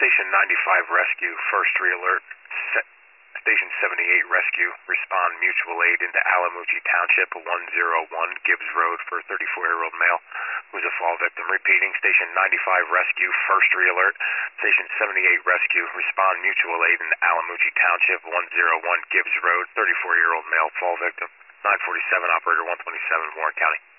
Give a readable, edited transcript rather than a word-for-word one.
Station 95 Rescue, first re-alert. Station 78 Rescue, respond mutual aid into Alamucci Township, 101 Gibbs Road for a 34-year-old male who's a fall victim. Repeating, Station 95 Rescue, first re-alert. Station 78 Rescue, respond mutual aid into Alamucci Township, 101 Gibbs Road, 34-year-old male fall victim. 947, Operator 127, Warren County.